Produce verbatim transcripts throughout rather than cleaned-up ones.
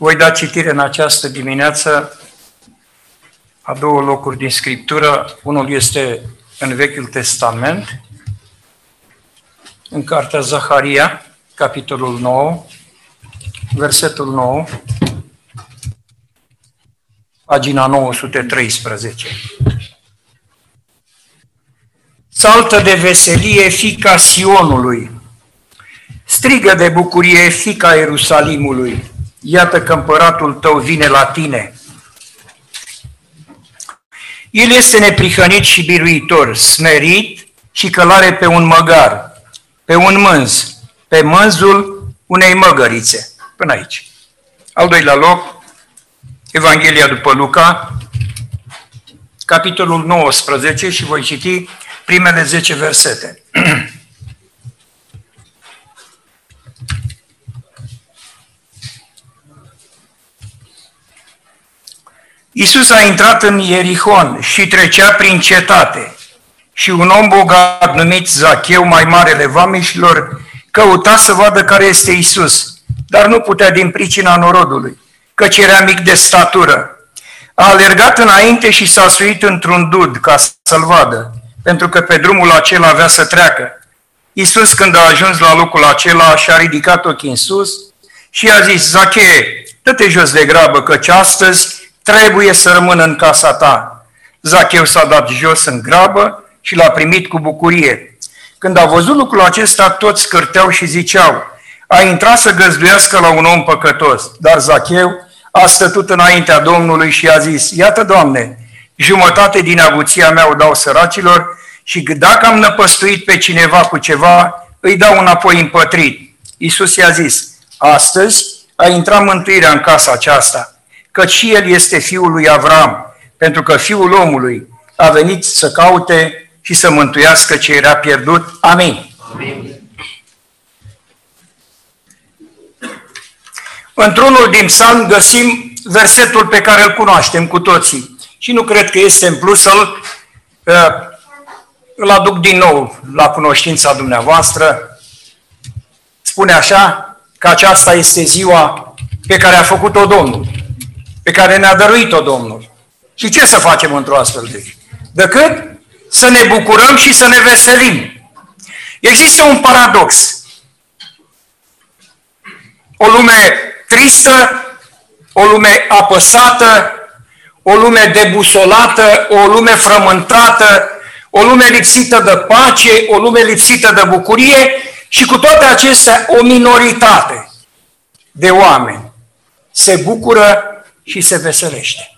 Voi da citire în această dimineață a două locuri din Scriptură. Unul este în Vechiul Testament, în cartea Zaharia, capitolul nouă, versetul nouă, pagina nouă sute treisprezece. Saltă de veselie, fiica Sionului, strigă de bucurie, fiica Ierusalimului, iată că împăratul tău vine la tine. El este neprihănit și biruitor, smerit și călare pe un măgar, pe un mânz, pe mânzul unei măgărițe. Până aici. Al doilea loc, Evanghelia după Luca, capitolul nouăsprezece, și voi citi primele zece versete. Iisus a intrat în Ierihon și trecea prin cetate și un om bogat numit Zacheu, mai marele vameșilor, căuta să vadă care este Iisus, dar nu putea din pricina norodului, căci era mic de statură. A alergat înainte și s-a suit într-un dud ca să-l vadă, pentru că pe drumul acela avea să treacă. Iisus, când a ajuns la locul acela, și-a ridicat ochii în sus și a zis: Zachee, dă-te jos de grabă, căci astăzi trebuie să rămână în casa ta. Zacheu s-a dat jos în grabă și l-a primit cu bucurie. Când a văzut lucrul acesta, toți scârteau și ziceau: a intrat să găzduiască la un om păcătos. Dar Zacheu a stătut înaintea Domnului și a zis: iată, Doamne, jumătate din avuția mea o dau săracilor și dacă am năpăstuit pe cineva cu ceva, îi dau înapoi împătrit. Iisus i-a zis: astăzi a intrat mântuirea în casa aceasta, căci și el este fiul lui Avram, pentru că Fiul omului a venit să caute și să mântuiască ce era pierdut. Amin. Amin. Într-unul din psalmi găsim versetul pe care îl cunoaștem cu toții și nu cred că este în plus să-l uh, îl aduc din nou la cunoștința dumneavoastră. Spune așa, că aceasta este ziua pe care a făcut-o Domnul, pe care ne-a dăruit-o Domnul. Și ce să facem într-o astfel de zi? Decât să ne bucurăm și să ne veselim. Există un paradox. O lume tristă, o lume apăsată, o lume debusolată, o lume frământată, o lume lipsită de pace, o lume lipsită de bucurie și cu toate acestea o minoritate de oameni se bucură și se veselește.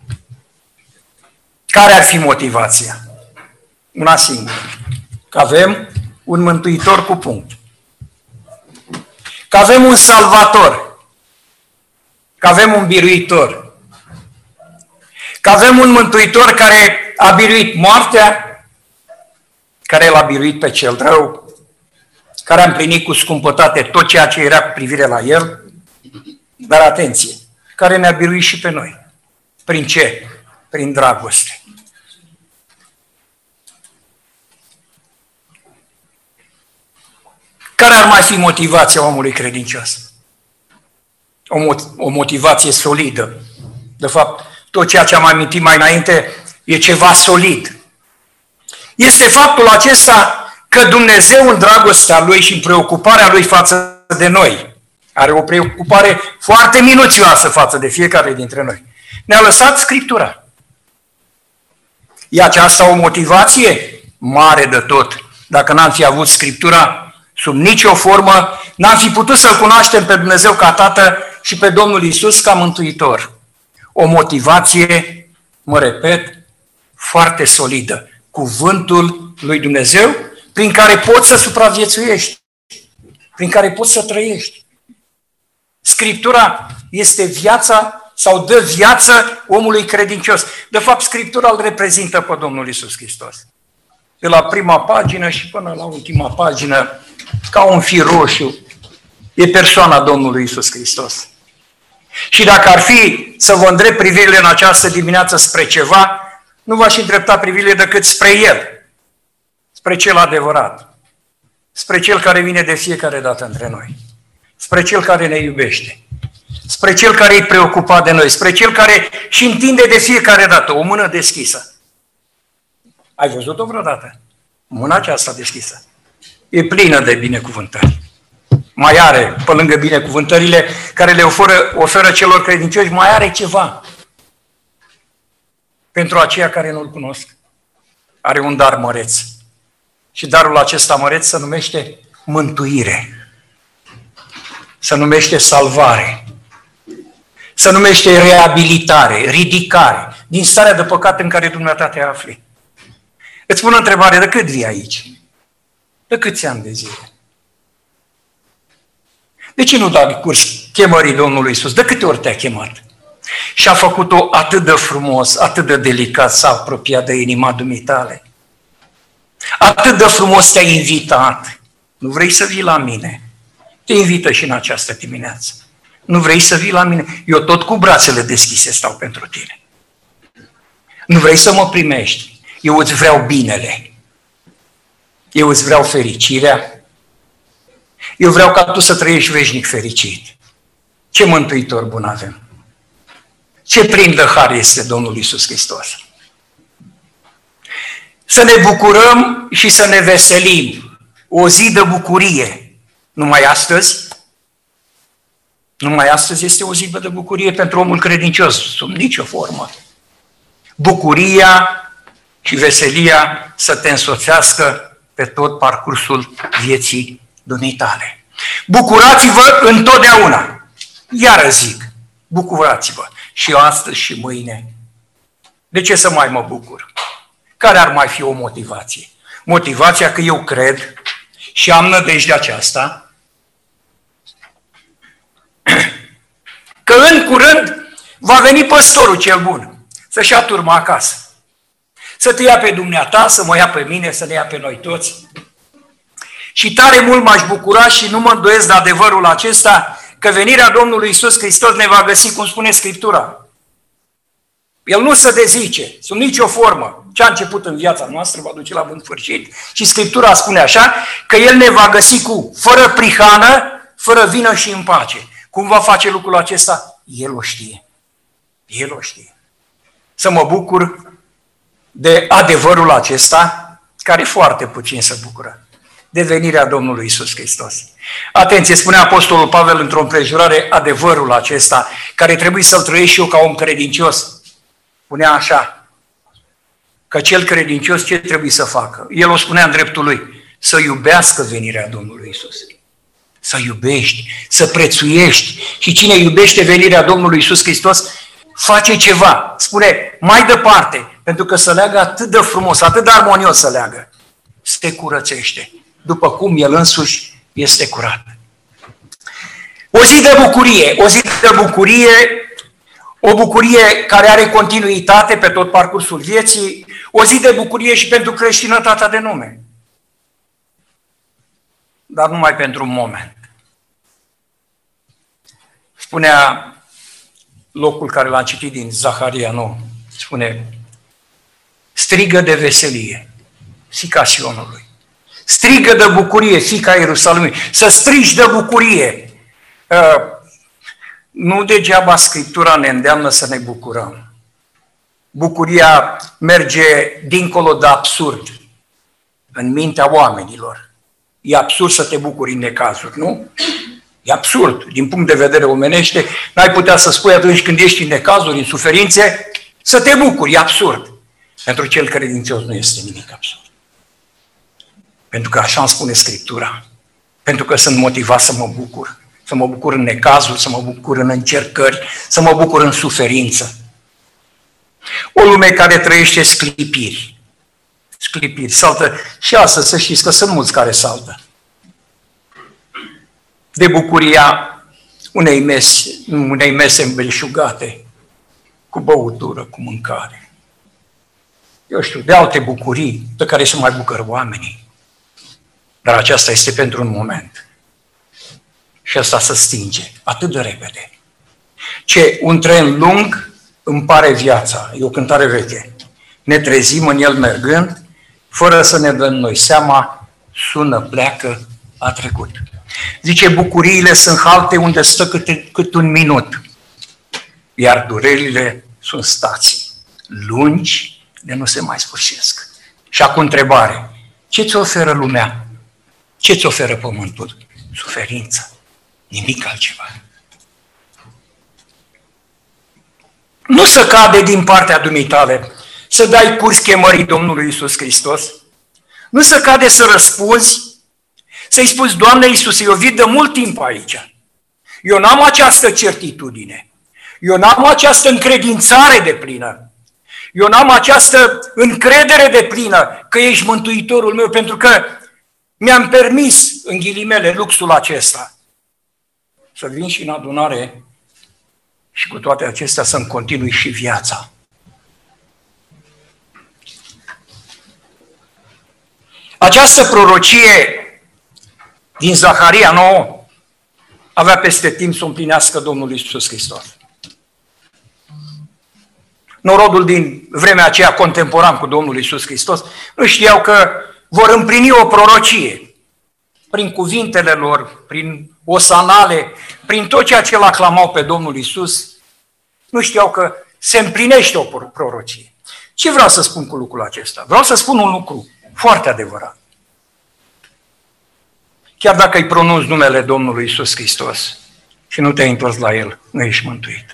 Care ar fi motivația? Una singură. Că avem un mântuitor cu punct. Că avem un salvator. Că avem un biruitor. Că avem un mântuitor care a biruit moartea, care l-a biruit pe cel rău, care a împlinit cu scumpătate tot ceea ce era cu privire la el, dar atenție, care ne-a biruit și pe noi. Prin ce? Prin dragoste. Care ar mai fi motivația omului credincios? O, mo- o motivație solidă. De fapt, tot ceea ce am amintit mai înainte e ceva solid. Este faptul acesta că Dumnezeu în dragostea Lui și în preocuparea Lui față de noi are o preocupare foarte minuțioasă față de fiecare dintre noi. Ne-a lăsat Scriptura. E aceasta o motivație mare de tot. Dacă n-am fi avut Scriptura, sub nicio formă, n-am fi putut să-L cunoaștem pe Dumnezeu ca Tată și pe Domnul Iisus ca Mântuitor. O motivație, mă repet, foarte solidă. Cuvântul lui Dumnezeu, prin care poți să supraviețuiești, prin care poți să trăiești. Scriptura este viața sau dă viață omului credincios. De fapt, Scriptura îl reprezintă pe Domnul Iisus Hristos. De la prima pagină și până la ultima pagină, ca un fir roșu, e persoana Domnului Iisus Hristos. Și dacă ar fi să vă îndrept privirile în această dimineață spre ceva, nu v-aș îndrepta privirile decât spre El, spre Cel adevărat, spre Cel care vine de fiecare dată între noi, spre Cel care ne iubește. spre Cel care e preocupat de noi, spre Cel care și întinde de fiecare dată o mână deschisă. Ai văzut-o vreodată? Mâna aceasta deschisă. E plină de binecuvântări. Mai are, pe lângă binecuvântările care le oferă, oferă celor credincioși, mai are ceva. Pentru aceia care nu-L cunosc. Are un dar măreț. Și darul acesta măreț se numește mântuire. Se numește salvare. Se numește reabilitare, ridicare, din starea de păcat în care dumneata te afli. Îți pun o întrebare, de cât vii aici? De câți ani de zile? De ce nu dai curs chemării Domnului Iisus? De câte ori te-a chemat? Și a făcut-o atât de frumos, atât de delicat, s-a apropiat de inima dumitale. Atât de frumos te-a invitat. Nu vrei să vii la mine? Te invită și în această dimineață. Nu vrei să vii la mine? Eu tot cu brațele deschise stau pentru tine. Nu vrei să mă primești? Eu îți vreau binele. Eu îți vreau fericirea. Eu vreau ca tu să trăiești veșnic fericit. Ce mântuitor bun avem! Ce plin de har este Domnul Iisus Hristos! Să ne bucurăm și să ne veselim. O zi de bucurie. Numai astăzi? Numai astăzi este o zi de bucurie pentru omul credincios, sub nicio formă. Bucuria și veselia să te însoțească pe tot parcursul vieții dumitale. Bucurați-vă întotdeauna. Iară zic, bucurați-vă. Și astăzi și mâine. De ce să mai mă bucur? Care ar mai fi o motivație? Motivația că eu cred și am nădejdea aceasta că în curând va veni păstorul cel bun să-și ia turma acasă. Să te ia pe dumneata, să mă ia pe mine, să ne ia pe noi toți. Și tare mult m-aș bucura și nu mă îndoiesc de adevărul acesta că venirea Domnului Iisus Hristos ne va găsi, cum spune Scriptura. El nu se dezice, sub nicio formă. Ce a început în viața noastră va duce la bun sfârșit. Și Scriptura spune așa, că El ne va găsi cu fără prihană, fără vină și în pace. Cum va face lucrul acesta? El o știe. El o știe. Să mă bucur de adevărul acesta, care foarte puțin se bucură, de venirea Domnului Iisus Hristos. Atenție, spune Apostolul Pavel într-o împrejurare adevărul acesta, care trebuie să-l trăiesc și eu ca om credincios. Spunea așa, că cel credincios ce trebuie să facă? El o spunea în dreptul lui, să iubească venirea Domnului Iisus. Să iubești, să prețuiești. Și cine iubește venirea Domnului Iisus Hristos, face ceva. Spune, mai departe, pentru că să leagă atât de frumos, atât de armonios să leagă. Se curățește, după cum El însuși este curat. O zi de bucurie, o zi de bucurie, o bucurie care are continuitate pe tot parcursul vieții, o zi de bucurie și pentru creștinătatea de nume. Dar numai pentru un moment. Spunea locul care l-am citit din Zaharia nouă, spune, strigă de veselie, fiica Sionului. Strigă de bucurie, fiica Ierusalimului. Să strigi de bucurie. Uh, nu degeaba Scriptura ne îndeamnă să ne bucurăm. Bucuria merge dincolo de absurd în mintea oamenilor. E absurd să te bucuri în necazuri, nu? E absurd. Din punct de vedere omenește, n-ai putea să spui atunci când ești în necazuri, în suferințe, să te bucuri. E absurd. Pentru cel credincios nu este nimic absurd. Pentru că așa îmi spune Scriptura. Pentru că sunt motivat să mă bucur. Să mă bucur în necazuri, să mă bucur în încercări, să mă bucur în suferință. O lume care trăiește sclipiri. Sclipiri. Saltă. Și astăzi să știți că sunt mulți care saltă. De bucuria unei mese, unei mese îmbelșugate, cu băutură, cu mâncare. Eu știu, de alte bucurii de care se mai bucură oamenii. Dar aceasta este pentru un moment. Și asta se stinge atât de repede. Ce un tren lung îmi pare viața. E o cântare veche. Ne trezim în el mergând, fără să ne dăm noi seama, sună, pleacă, a trecut. Zice, bucuriile sunt halte unde stă cât, cât un minut, iar durerile sunt stații lungi de nu se mai sfârșesc. Și acum întrebare, ce ți oferă lumea? Ce ți oferă pământul? Suferință, nimic altceva. Nu să cade din partea dumitale să dai curs chemării Domnului Iisus Hristos, nu să cade să răspunzi, să-i spui, Doamne Iisuse, eu vin de mult timp aici. Eu n-am această certitudine. Eu n-am această încredințare de plină. Eu n-am această încredere de plină că ești Mântuitorul meu, pentru că mi-am permis, în ghilimele, luxul acesta, să vin și în adunare și cu toate acestea să-mi continui și viața. Această prorocie din Zaharia nouă avea peste timp să o împlinească Domnul Iisus Hristos. Norodul din vremea aceea contemporan cu Domnul Iisus Hristos nu știau că vor împlini o prorocie prin cuvintele lor, prin osanale, prin tot ceea ce l-aclamau pe Domnul Iisus. Nu știau că se împlinește o prorocie. Ce vreau să spun cu lucrul acesta? Vreau să spun un lucru foarte adevărat. Chiar dacă îi pronunți numele Domnului Iisus Hristos și nu te-ai întors la El, nu ești mântuit.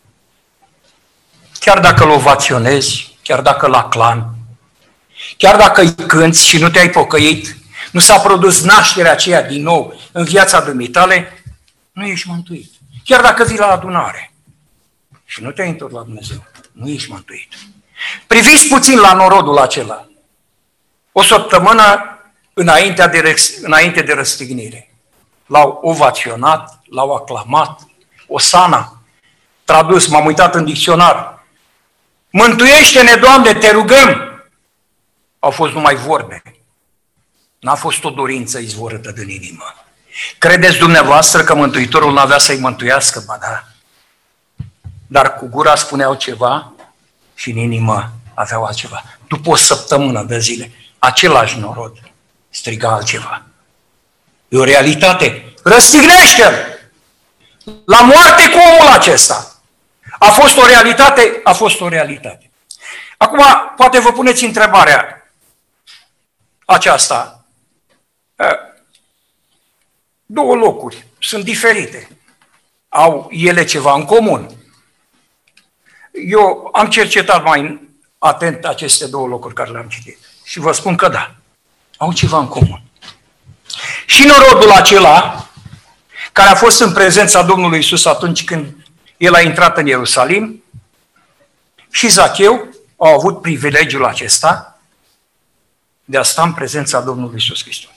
Chiar dacă îl ovaționezi, chiar dacă îl aclami, chiar dacă îi cânți și nu te-ai pocăit, nu s-a produs nașterea aceea din nou în viața dumitale, nu ești mântuit. Chiar dacă vii la adunare și nu te-ai întors la Dumnezeu, nu ești mântuit. Priviți puțin la norodul acela. O săptămână înainte de, înainte de răstignire. L-au ovaționat, l-au aclamat, osana, tradus, m-am uitat în dicționar. Mântuiește-ne, Doamne, te rugăm! Au fost numai vorbe. N-a fost o dorință izvorâtă din inimă. Credeți dumneavoastră că Mântuitorul n-avea să-i mântuiască? Ba da. Dar cu gura spuneau ceva și în inimă aveau altceva. După o săptămână de zile, același norod striga altceva. E o realitate. Răstignește-l! La moarte cu omul acesta! A fost o realitate? A fost o realitate. Acum, poate vă puneți întrebarea aceasta. Două locuri sunt diferite. Au ele ceva în comun. Eu am cercetat mai atent aceste două locuri care le-am citit. Și vă spun că da, au ceva în comun. Și norodul acela, care a fost în prezența Domnului Iisus atunci când El a intrat în Ierusalim, și Zacheu au avut privilegiul acesta de a sta în prezența Domnului Iisus Hristos.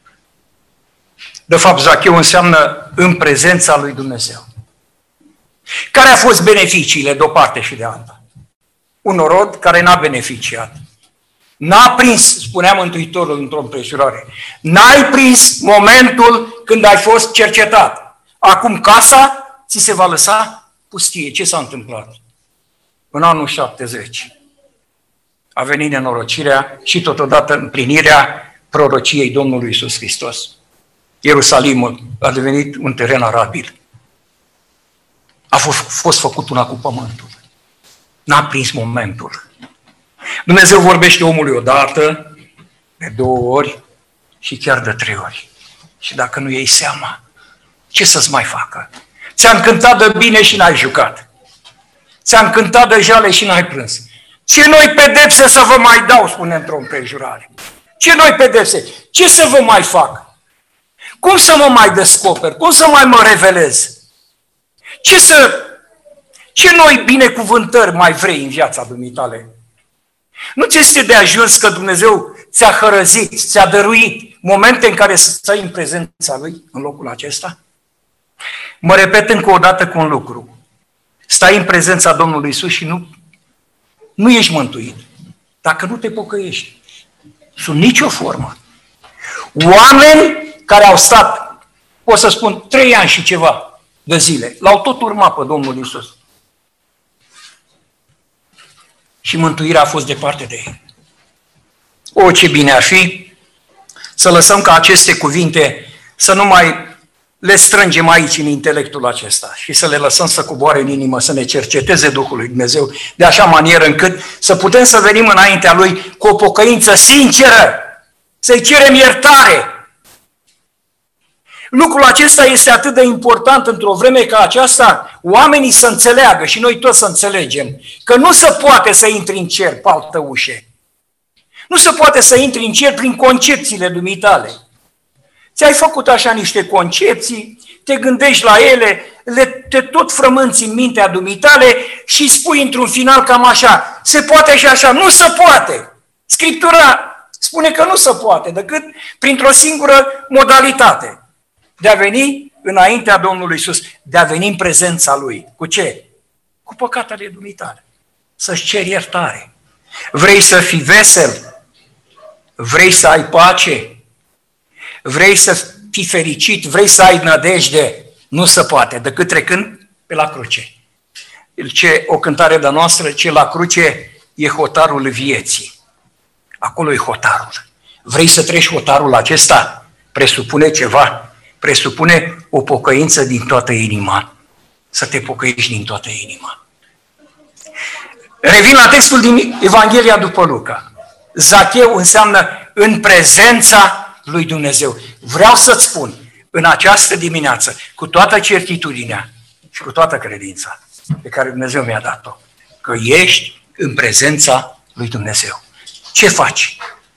De fapt, Zacheu înseamnă în prezența lui Dumnezeu. Care au fost beneficiile de o parte și de alta? Un norod care n-a beneficiat. N-a prins, spunea Mântuitorul într-o împrejurare, n-ai prins momentul când ai fost cercetat. Acum casa ți se va lăsa pustie. Ce s-a întâmplat? În anul șaptezeci a venit nenorocirea și totodată împlinirea prorociei Domnului Iisus Hristos. Ierusalimul a devenit un teren arabil. A fost, fost făcut una cu pământul. N-a prins momentul. Dumnezeu vorbește omului odată, de două ori și chiar de trei ori. Și dacă nu iei seama, ce să-ți mai facă? Ți-am cântat de bine și n-ai jucat. Ți-am cântat de jale și n-ai plâns. Ce noi pedepse să vă mai dau, spune într-o împrejurare. Ce noi pedepse? Ce să vă mai fac? Cum să mă mai descoper? Cum să mai mă revelez? Ce să... Ce noi binecuvântări mai vrei în viața dumitale? Nu ți este de ajuns că Dumnezeu ți-a hărăzit, ți-a dăruit momente în care să stai în prezența Lui, în locul acesta? Mă repet încă o dată cu un lucru. Stai în prezența Domnului Iisus și nu, nu ești mântuit. Dacă nu te pocăiești, sub nicio formă. Oameni care au stat, pot să spun, trei ani și ceva de zile, l-au tot urmat pe Domnul Iisus. Și mântuirea a fost departe de ei. O, ce bine ar fi să lăsăm ca aceste cuvinte să nu mai le strângem aici în intelectul acesta și să le lăsăm să coboare în inimă, să ne cerceteze Duhul lui Dumnezeu de așa manieră încât să putem să venim înaintea Lui cu o pocăință sinceră, să-i cerem iertare. Lucrul acesta este atât de important într-o vreme ca aceasta, oamenii să înțeleagă și noi toți să înțelegem că nu se poate să intri în cer pe altă ușă. Nu se poate să intri în cer prin concepțiile dumitale. Ți-ai făcut așa niște concepții, te gândești la ele, le, te tot frămânți în mintea dumitale și spui într-un final cam așa, se poate și așa, nu se poate. Scriptura spune că nu se poate, decât printr-o singură modalitate. De a veni înaintea Domnului Iisus, de a veni în prezența Lui. Cu ce? Cu păcatele dumitale. Să-și ceri iertare. Vrei să fii vesel? Vrei să ai pace? Vrei să fii fericit? Vrei să ai nădejde? Nu se poate, decât trecând pe la cruce. Ce, o cântare de noastră, ce la cruce e hotarul vieții. Acolo e hotarul. Vrei să treci hotarul acesta? Presupune ceva. Presupune o pocăință din toată inima. Să te pocăiești din toată inima. Revin la textul din Evanghelia după Luca. Zacheu înseamnă în prezența lui Dumnezeu. Vreau să-ți spun în această dimineață, cu toată certitudinea și cu toată credința pe care Dumnezeu mi-a dat-o, că ești în prezența lui Dumnezeu. Ce faci?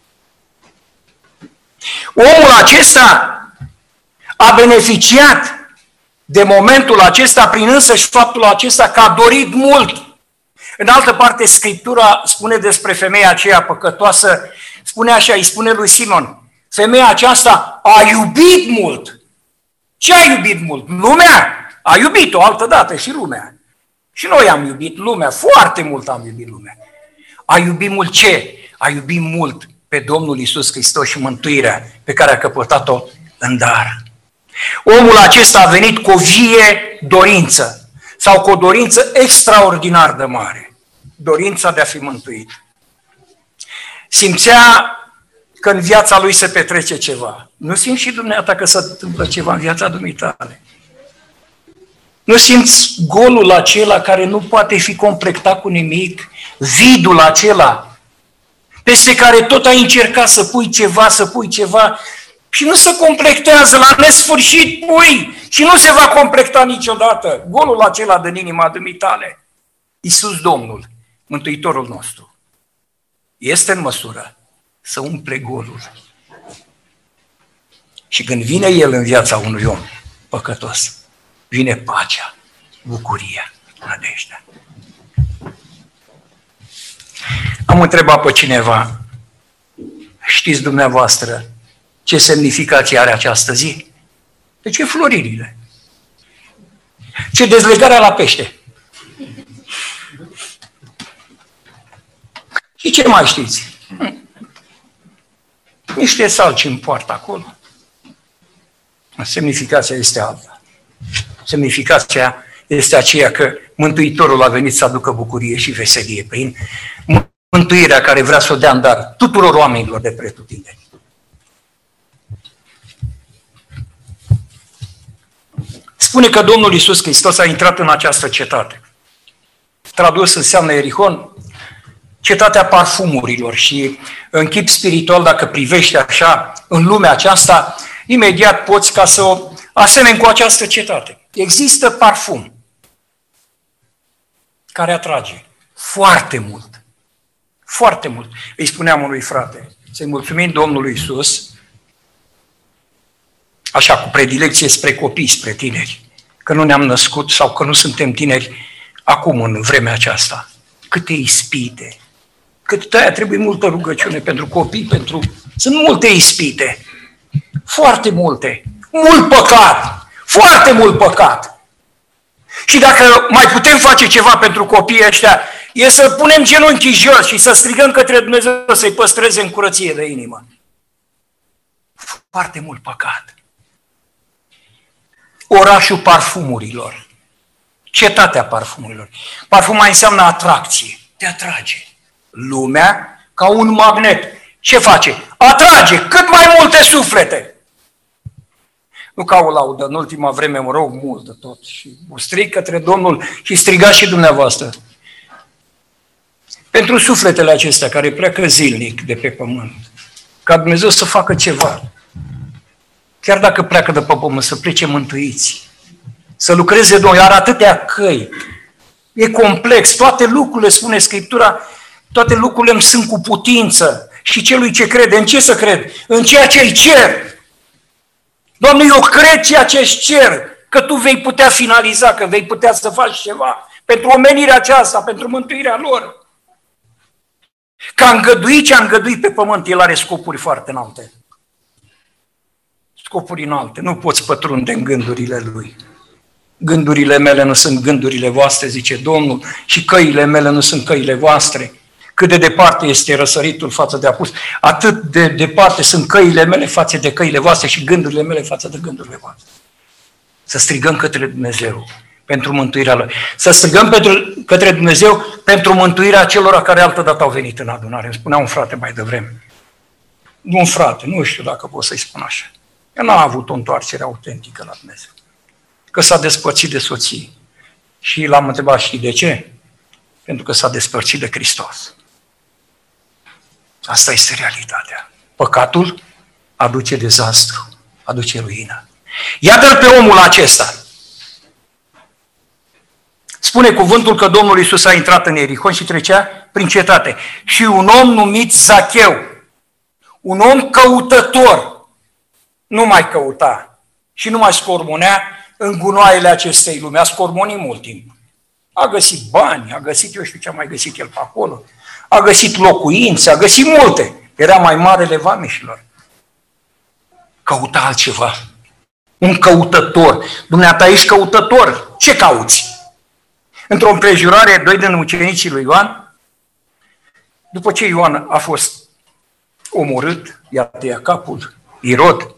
Omul acesta a beneficiat de momentul acesta prin însăși faptul acesta că a dorit mult. În altă parte, Scriptura spune despre femeia aceea păcătoasă, spune așa, îi spune lui Simon, femeia aceasta a iubit mult. Ce a iubit mult? Lumea a iubit-o altă dată și lumea. Și noi am iubit lumea, foarte mult am iubit lumea. A iubit mult ce? A iubit mult pe Domnul Iisus Hristos și mântuirea pe care a căpătat-o în dar. Omul acesta a venit cu o vie dorință sau cu o dorință extraordinar de mare. Dorința de a fi mântuit. Simțea că în viața lui se petrece ceva. Nu simți și dumneata că se întâmplă ceva în viața dumitale? Nu simți golul acela care nu poate fi completat cu nimic? Vidul acela peste care tot ai încercat să pui ceva, să pui ceva și nu se completează, la nesfârșit pui și nu se va completa niciodată. Golul acela din inima dumitale. Iisus Domnul, Mântuitorul nostru, este în măsură să umple golul. Și când vine El în viața unui om păcătos, vine pacea, bucuria, nădejdea. Am întrebat pe cineva, știți dumneavoastră ce semnificație are această zi? De ce floririle? Ce dezlegarea la pește? Și ce mai știți? Niște salci în poartă acolo. Semnificația este alta. Semnificația este aceea că Mântuitorul a venit să aducă bucurie și veselie prin mântuirea care vrea să o dea în dar tuturor oamenilor de pretutindeni. Spune că Domnul Iisus Hristos a intrat în această cetate. Tradus înseamnă Ierihon, cetatea parfumurilor și în chip spiritual, dacă privești așa în lumea aceasta, imediat poți ca să o asemeni cu această cetate. Există parfum care atrage foarte mult. Foarte mult. Îi spuneam unui frate, să-i mulțumim Domnului Iisus, așa, cu predilecție spre copii, spre tineri, că nu ne-am născut sau că nu suntem tineri acum, în vremea aceasta. Câte ispite, cât de-aia trebuie multă rugăciune pentru copii, pentru... Sunt multe ispite, foarte multe, mult păcat, foarte mult păcat. Și dacă mai putem face ceva pentru copiii ăștia, e să punem genunchii jos și să strigăm către Dumnezeu să-i păstreze în curăție de inimă. Foarte mult păcat. Orașul parfumurilor. Cetatea parfumurilor. Parfum mai înseamnă atracție. Te atrage. Lumea ca un magnet. Ce face? Atrage cât mai multe suflete. Nu ca o laudă, în ultima vreme mă rog mult de tot și o strig către Domnul și strigați și dumneavoastră. Pentru sufletele acestea care pleacă zilnic de pe pământ, ca Dumnezeu să facă ceva. Chiar dacă pleacă de pe pământ, să plece mântuiți. Să lucreze Domnul, are atâtea căi. E complex, toate lucrurile, spune Scriptura, toate lucrurile îmi sunt cu putință. Și celui ce crede, în ce să cred? În ceea ce îi cer. Doamne, eu cred ceea ce îți cer, că Tu vei putea finaliza, că vei putea să faci ceva pentru omenirea aceasta, pentru mântuirea lor. Că a îngăduit ce a îngăduit pe pământ, El are scopuri foarte înalte. Scopuri înalte, nu poți pătrunde în gândurile Lui. Gândurile mele nu sunt gândurile voastre, zice Domnul, și căile mele nu sunt căile voastre. Cât de departe este răsăritul față de apus, atât de departe sunt căile mele față de căile voastre și gândurile mele față de gândurile voastre. Să strigăm către Dumnezeu pentru mântuirea Lui. Să strigăm pentru, către Dumnezeu pentru mântuirea celor care altădată au venit în adunare. Îmi spunea un frate mai devreme. Nu un frate, nu știu dacă pot să-i spun așa. El n-a avut o întoarcere autentică la Dumnezeu. Că s-a despărțit de soție. Și l-am întrebat, știi de ce? Pentru că s-a despărțit de Hristos. Asta este realitatea. Păcatul aduce dezastru, aduce ruină. Iată-l pe omul acesta. Spune cuvântul că Domnul Iisus a intrat în Ierihon și trecea prin cetate. Și un om numit Zacheu, un om căutător, nu mai căuta și nu mai scormonea în gunoaiele acestei lumi. A scormonit mult timp. A găsit bani, a găsit, eu știu ce a mai găsit el pe acolo, a găsit locuințe, a găsit multe. Era mai marele vameșilor. Căuta altceva. Un căutător. Dumneata, ești căutător. Ce cauți? Într-o împrejurare, doi din ucenicii lui Ioan, după ce Ioan a fost omorât, i-a tăiat capul, Irod,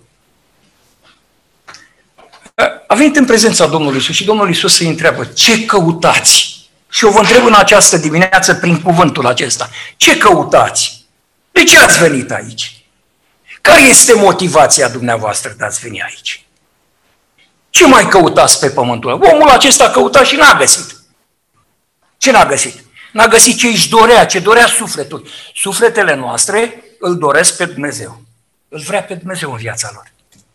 a venit în prezența Domnului Iisus și Domnul Iisus îi întreabă, ce căutați? Și eu vă întreb în această dimineață prin cuvântul acesta, ce căutați? De ce ați venit aici? Care este motivația dumneavoastră de ați veni aici? Ce mai căutați pe pământul ăla? Omul acesta căuta și n-a găsit. Ce n-a găsit? N-a găsit ce își dorea, ce dorea sufletul. Sufletele noastre îl doresc pe Dumnezeu. Îl vrea pe Dumnezeu în viața lor.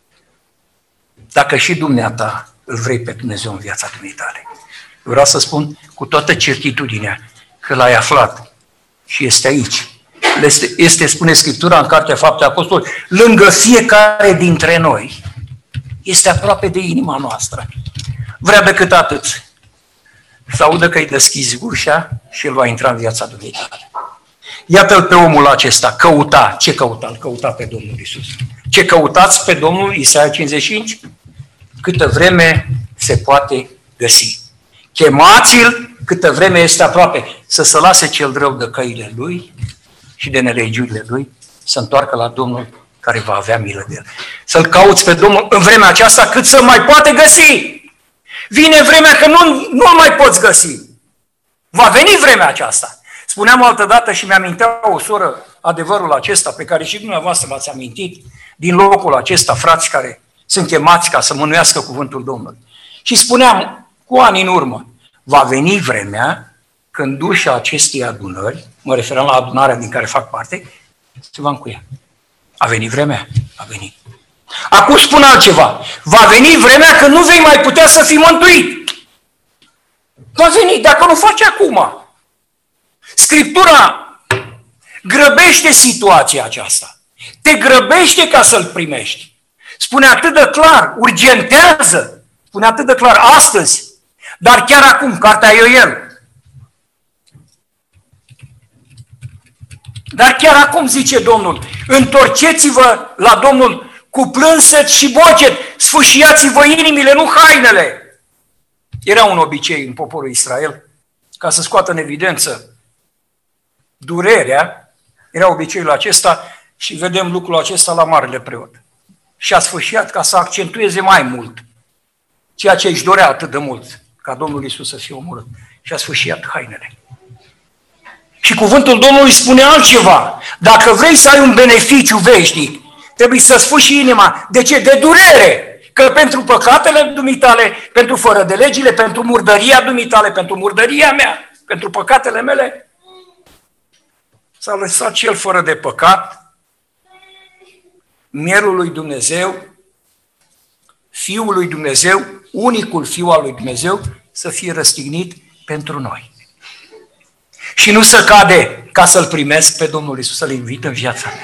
Dacă și dumneata îl vrei pe Dumnezeu în viața dumitale. Vreau să spun cu toată certitudinea că l-ai aflat și este aici. Este, este, spune Scriptura în Cartea Fapte Apostoli, lângă fiecare dintre noi. Este aproape de inima noastră. Vrea decât atât. Să audă că îi deschizi ușa și el va intra în viața dumitale. Iată-l pe omul acesta, căuta. Ce căuta? Îl căuta pe Domnul Iisus. Ce căutați pe Domnul? Isaia cincizeci și cinci? Câtă vreme se poate găsi. Chemați-l câtă vreme este aproape, să se lase cel rău de căile lui și de nelegiurile lui, să întoarcă la Domnul care va avea milă de el. Să-l cauți pe Domnul în vremea aceasta cât să mai poate găsi. Vine vremea că nu, nu mai poți găsi. Va veni vremea aceasta. Spuneam altădată și mi-amintea o soră adevărul acesta pe care și dumneavoastră l-ați amintit din locul acesta, frați care sunt chemați ca să mânuiască cuvântul Domnului. Și spuneam cu ani în urmă, va veni vremea când ușa acestei adunări, mă referam la adunarea din care fac parte, se va încuia. A venit vremea? A venit. Acum spun altceva. Va veni vremea când nu vei mai putea să fii mântuit. Va veni, dacă nu faci acum. Scriptura grăbește situația aceasta. Te grăbește ca să-l primești. Spune atât de clar, urgentează. Spune atât de clar, astăzi. Dar chiar acum, cartea Ioel. Dar chiar acum, zice Domnul, întorceți-vă la Domnul cu plânset și bocet, sfâșiați-vă inimile, nu hainele. Era un obicei în poporul Israel, ca să scoată în evidență durerea, era obiceiul acesta și vedem lucrul acesta la marele preot. Și a sfâșiat ca să accentueze mai mult ceea ce își dorea atât de mult, ca Domnul Iisus să fie omorât. Și a sfâșiat hainele. Și cuvântul Domnului spune altceva. Dacă vrei să ai un beneficiu veșnic, trebuie să sfâși inima. De ce? De durere. Că pentru păcatele dumitale, pentru fără de legile, pentru murdăria dumitale, pentru murdăria mea, pentru păcatele mele, s-a lăsat cel fără de păcat, mielul lui Dumnezeu, Fiul lui Dumnezeu, unicul Fiu al lui Dumnezeu, să fie răstignit pentru noi. Și nu să cade ca să-L primesc pe Domnul Iisus, să-L invit în viața mea.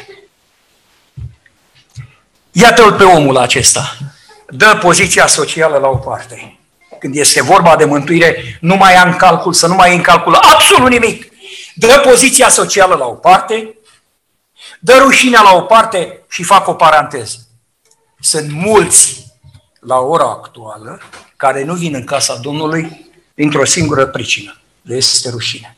Iată-l pe omul acesta. Dă poziția socială la o parte. Când este vorba de mântuire, nu mai ia în calcul, să nu mai ia în calcul absolut nimic. Dă poziția socială la o parte, dă rușinea la o parte și fac o paranteză. Sunt mulți la ora actuală care nu vin în casa Domnului dintr-o singură pricină. Le este rușine.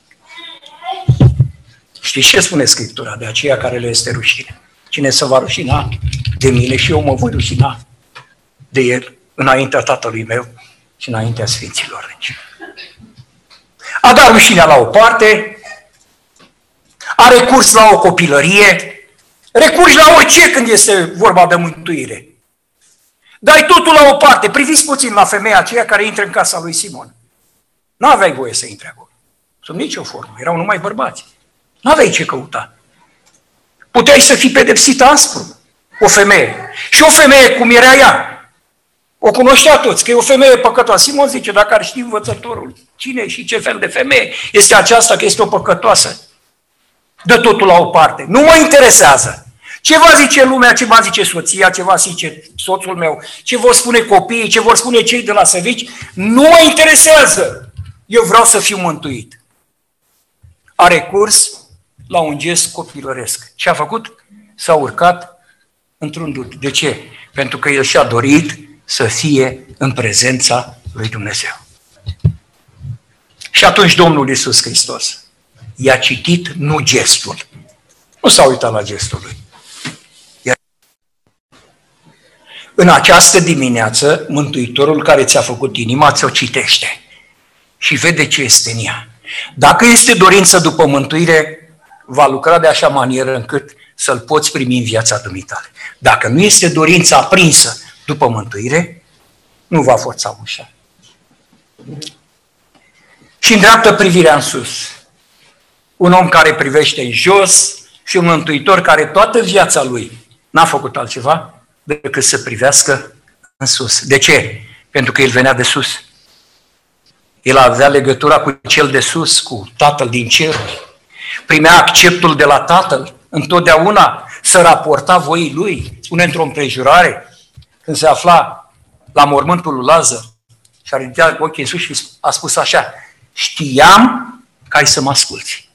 Știți ce spune Scriptura de aceia care le este rușine? Cine se va rușina de mine și eu mă voi rușina de el înaintea Tatălui meu și înaintea Sfinților Regi. A dat rușinea la o parte, a recurs la o copilărie, recurgi la orice când este vorba de mântuire. Dai totul la o parte, priviți puțin la femeia aceea care intră în casa lui Simon. Nu aveai voie să intri acolo. Sub nicio formă, erau numai bărbați. Nu aveai ce căuta. Puteai să fii pedepsit aspru, o femeie. Și o femeie, cum era ea, o cunoștea toți, că e o femeie păcătoasă. Simon zice, dacă ar ști învățătorul cine și ce fel de femeie este aceasta, că este o păcătoasă. Dă totul la o parte. Nu mă interesează. Ce va zice lumea, ce va zice soția, ce va zice soțul meu, ce vor spune copiii, ce vor spune cei de la servici, nu mă interesează. Eu vreau să fiu mântuit. A recurs la un gest copilăresc. Ce a făcut? S-a urcat într-un dut. De ce? Pentru că el și-a dorit să fie în prezența lui Dumnezeu. Și atunci Domnul Iisus Hristos i-a citit nu gestul. Nu s-a uitat la gestul lui. În această dimineață, Mântuitorul care ți-a făcut inima ți-o citește și vede ce este în ea. Dacă este dorință după mântuire, va lucra de așa manieră încât să-L poți primi în viața dumitale. Dacă nu este dorința aprinsă după mântuire, nu va forța ușa. Și îndreaptă privirea în sus. Un om care privește în jos și un Mântuitor care toată viața lui n-a făcut altceva decât să privească în sus. De ce? Pentru că el venea de sus. El avea legătura cu cel de sus, cu Tatăl din ceruri. Primea acceptul de la Tatăl. Întotdeauna să raporta voii lui. Spune într-o împrejurare, când se afla la mormântul lui Lazar și a ridicat ochii în sus și a spus așa: știam că ai să mă asculți.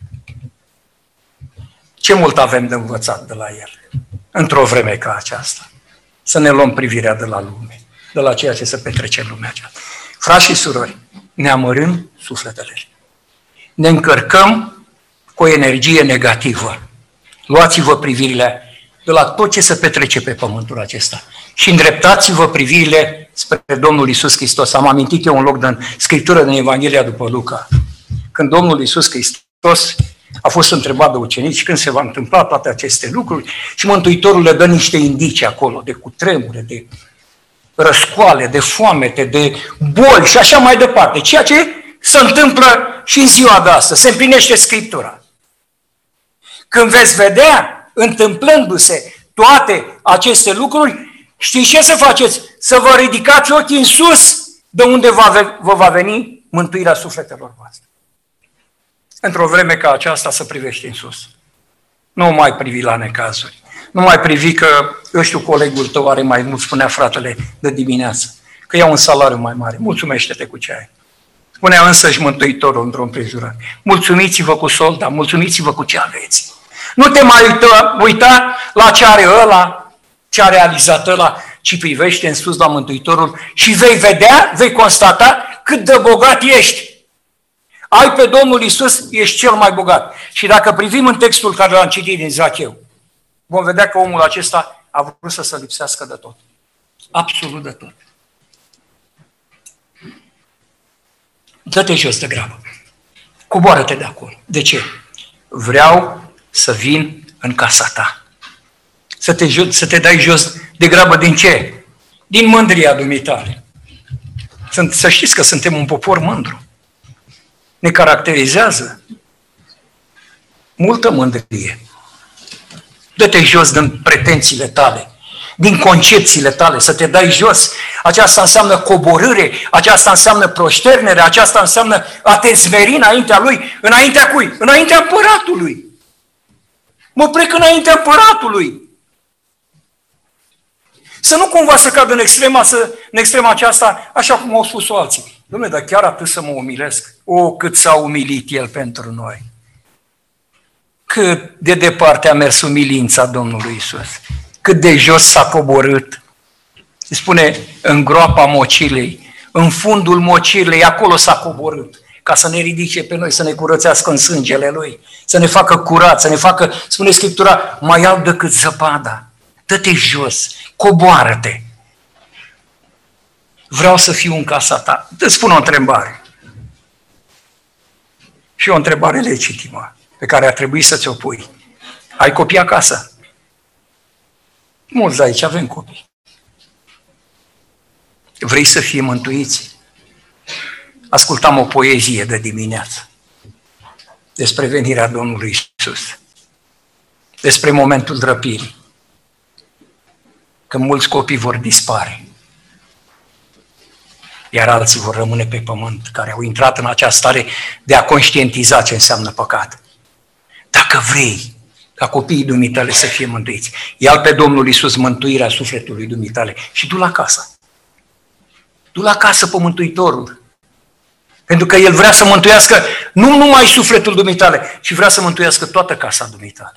Ce mult avem de învățat de la el într-o vreme ca aceasta. Să ne luăm privirea de la lume, de la ceea ce se petrece în lumea aceasta. Frați și surori, ne amărâm sufletele. Ne încărcăm cu o energie negativă. Luați-vă privirile de la tot ce se petrece pe pământul acesta și îndreptați-vă privirile spre Domnul Iisus Hristos. Am amintit eu un loc din Scriptură din Evanghelia după Luca, când Domnul Iisus Hristos a fost întrebat de ucenici când se va întâmpla toate aceste lucruri și Mântuitorul le dă niște indicii acolo, de cutremure, de răscoale, de foamete, de boli și așa mai departe. Ceea ce se întâmplă și în ziua de astăzi. Se împlinește Scriptura. Când veți vedea întâmplându-se toate aceste lucruri, știți ce să faceți? Să vă ridicați ochii în sus, de unde va, vă va veni mântuirea sufletelor voastre. Într-o vreme ca aceasta să privești în sus. Nu mai privi la necazuri. Nu mai privi că, eu știu, colegul tău are mai mult, spunea fratele de dimineață, că ia un salariu mai mare. Mulțumește-te cu ce ai. Spunea însăși Mântuitorul într-o împrejurare. Mulțumiți-vă cu solda, mulțumiți-vă cu ce aveți. Nu te mai uita, uita la ce are ăla, ce a realizat ăla, ci privește în sus la Mântuitorul și vei vedea, vei constata cât de bogat ești. Ai pe Domnul Iisus, ești cel mai bogat. Și dacă privim în textul care l-am citit din Zacheu, vom vedea că omul acesta a vrut să se lipsească de tot. Absolut de tot. Dă-te jos de grabă. Coboară-te de acolo. De ce? Vreau să vin în casa ta. Să te, să te dai jos de grabă din ce? din mândria dumitale. Sunt, să știți că suntem un popor mândru. Ne caracterizează multă mândrie. Dă-te jos din pretențiile tale, din concepțiile tale, să te dai jos. Aceasta înseamnă coborâre, aceasta înseamnă proșternere, aceasta înseamnă a te zmeri înaintea lui. Înaintea cui? Înaintea împăratului. Mă plec înaintea împăratului. Să nu cumva să cad în extrema, să, în extrema aceasta, așa cum au spus-o alții. Dom'le, dar chiar atât să mă umilesc? O, cât s-a umilit El pentru noi. Cât de departe a mers umilința Domnului Iisus. Cât de jos s-a coborât. Se spune, în groapa mocilei, în fundul mocilei, acolo s-a coborât. Ca să ne ridice pe noi, să ne curățească în sângele Lui, să ne facă curat, să ne facă, spune Scriptura, mai alt decât zăpada. Dă-te jos, coboară-te. Vreau să fiu în casa ta. Îți spun o întrebare. Și o întrebare legitimă, pe care ar trebui să ți-o pui. Ai copii acasă? Mulți aici avem copii. Vrei să fii mântuiți? Ascultam o poezie de dimineață despre venirea Domnului Iisus, despre momentul răpirii, când mulți copii vor dispare, iar alții vor rămâne pe pământ, care au intrat în această stare de a conștientiza ce înseamnă păcat. Dacă vrei ca copiii dumitale să fie mântuiți, ia pe Domnul Iisus mântuirea sufletului dumitale și du-l acasă. Du-l acasă pe Mântuitorul. Pentru că El vrea să mântuiască nu numai sufletul dumitale, ci vrea să mântuiască toată casa dumitale.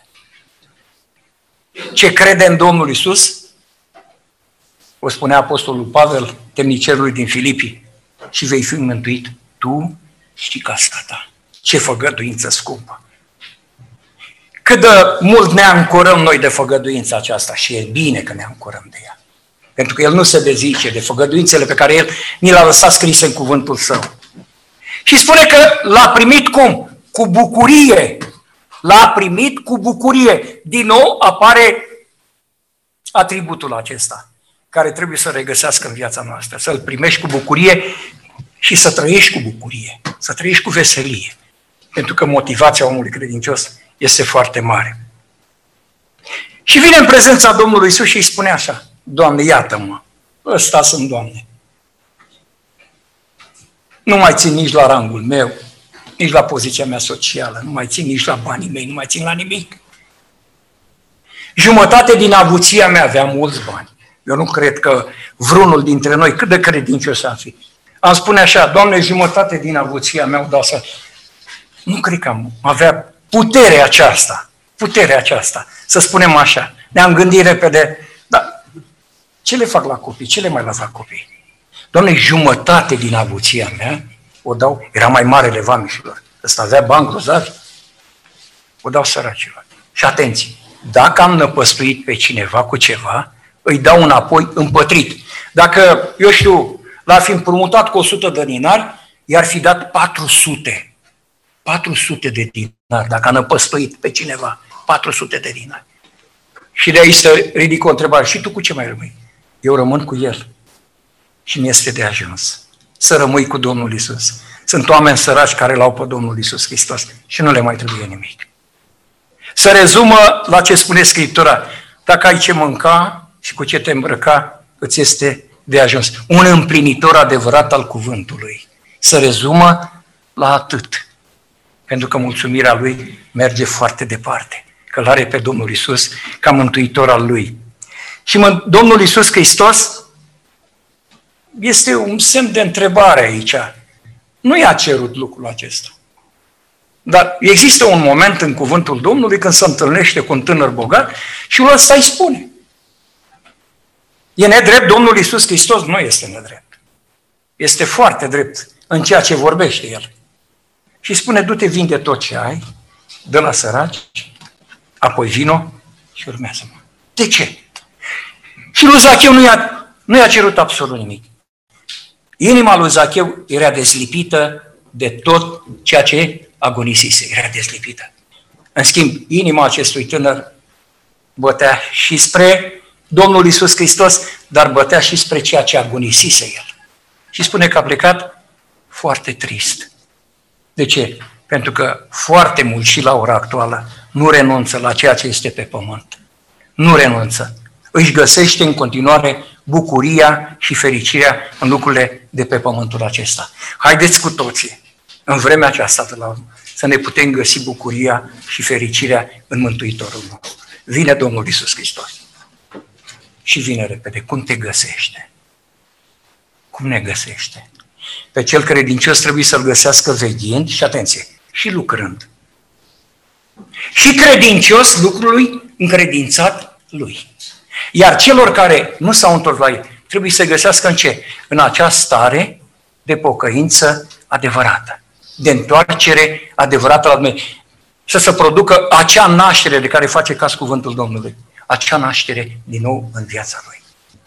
Ce crede în Domnul Iisus, o spunea Apostolul Pavel, temnicerului din Filipii, și vei fi mântuit tu și casa ta. Ce făgăduință scumpă! Cât de mult ne ancorăm noi de făgăduința aceasta și e bine că ne ancorăm de ea. Pentru că El nu se dezice de făgăduințele pe care El ni le-a lăsat scrise în cuvântul Său. Și spune că l-a primit cum? Cu bucurie. L-a primit cu bucurie. Din nou apare atributul acesta, care trebuie să regăsească în viața noastră. Să-L primești cu bucurie și să trăiești cu bucurie. Să trăiești cu veselie. Pentru că motivația omului credincios este foarte mare. Și vine în prezența Domnului Iisus și îi spune așa: Doamne, iartă-mă, ăsta sunt, Doamne. Nu mai țin nici la rangul meu, nici la poziția mea socială, nu mai țin nici la banii mei, nu mai țin la nimic. Jumătate din avuția mea avea mulți bani. Eu nu cred că vreunul dintre noi, cât de credincios am fi, am spune așa: Doamne, jumătate din avuția mea o dau să... Nu cred că am avea puterea aceasta, puterea aceasta, să spunem așa. Ne-am gândit repede, dar ce le fac la copii? Ce le mai las la copii? Doamne, jumătate din avuția mea o dau, era mai marele vamișilor, ăsta avea bani grozavi, o dau săracilor. Și atenție, dacă am năpăstuit pe cineva cu ceva, îi dau înapoi împătrit. Dacă, eu știu, l-ar fi împrumutat cu o sută de dinari, i-ar fi dat patru sute. patru sute de dinari, dacă a năpăstuit pe cineva, patru sute de dinari. Și de aici să ridic o întrebare: și tu cu ce mai rămâi? Eu rămân cu El. Și mi este de ajuns să rămâi cu Domnul Iisus. Sunt oameni săraci care l-au pe Domnul Iisus Hristos și nu le mai trebuie nimic. Se rezumă la ce spune Scriptura: dacă ai ce mânca și cu ce te îmbrăca, îți este de ajuns. Un împlinitor adevărat al cuvântului. Se rezumă la atât. Pentru că mulțumirea Lui merge foarte departe. Că l-are pe Domnul Iisus ca mântuitor al Lui. Și Domnul Iisus Hristos este un semn de întrebare aici. Nu i-a cerut lucrul acesta. Dar există un moment în cuvântul Domnului când se întâlnește cu un tânăr bogat și ăla ăsta îi spune: e nedrept Domnul Iisus Hristos? Nu este nedrept. Este foarte drept în ceea ce vorbește El. Și spune: du-te, vinde tot ce ai, dă la săraci, apoi vino și urmează-mă. De ce? Și lui Zacheu nu i-a, nu i-a cerut absolut nimic. Inima lui Zacheu era dezlipită de tot ceea ce agonisise, era dezlipită. În schimb, inima acestui tânăr bătea și spre Domnul Iisus Hristos, dar bătea și spre ceea ce agonisise El. Și spune că a plecat foarte trist. De ce? Pentru că foarte mult și la ora actuală nu renunță la ceea ce este pe pământ. Nu renunță. Își găsește în continuare bucuria și fericirea în lucrurile de pe pământul acesta. Haideți cu toții, în vremea aceasta de la urmă, să ne putem găsi bucuria și fericirea în Mântuitorul nostru. Vine Domnul Iisus Hristos. Și vine repede. Cum te găsește? Cum ne găsește? Pe cel credincios trebuie să-l găsească veghind și, atenție, și lucrând. Și credincios lucrului încredințat lui. Iar celor care nu s-au întors la el, trebuie să găsească în ce? În acea stare de pocăință adevărată, de întoarcere adevărată la Dumnezeu. Să se producă acea naștere de care face caz cuvântul Domnului. Acea naștere din nou în viața lui.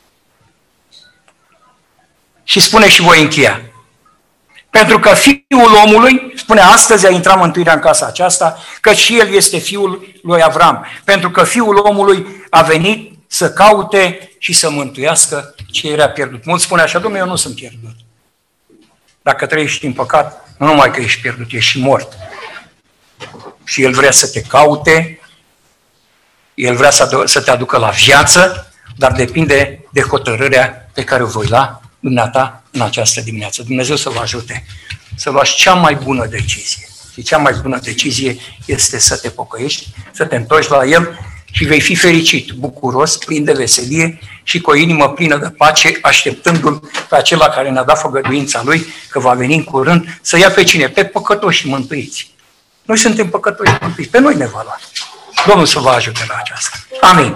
Și spune și voi încheia. Pentru că Fiul omului, spune, astăzi a intrat mântuirea în casa aceasta, că și El este Fiul lui Avram. Pentru că Fiul omului a venit să caute și să mântuiască ce era pierdut. Mulți spune așa, Dom'le, eu nu sunt pierdut. Dacă trăiești în păcat, nu numai că ești pierdut, ești și mort. Și El vrea să te caute, El vrea să te aducă la viață, dar depinde de hotărârea pe care o voi lua dumneata în această dimineață. Dumnezeu să vă ajute să luați cea mai bună decizie. Și cea mai bună decizie este să te pocăiești, să te întorci la El și vei fi fericit, bucuros, plin de veselie și cu o inimă plină de pace, așteptându-L pe acela care ne-a dat făgăduința Lui, că va veni în curând, să ia pe cine? Pe păcătoși și mântuiți. Noi suntem păcătoși și mântuiți. Pe noi ne va lua. Domnul să vă ajute la aceasta. Amin.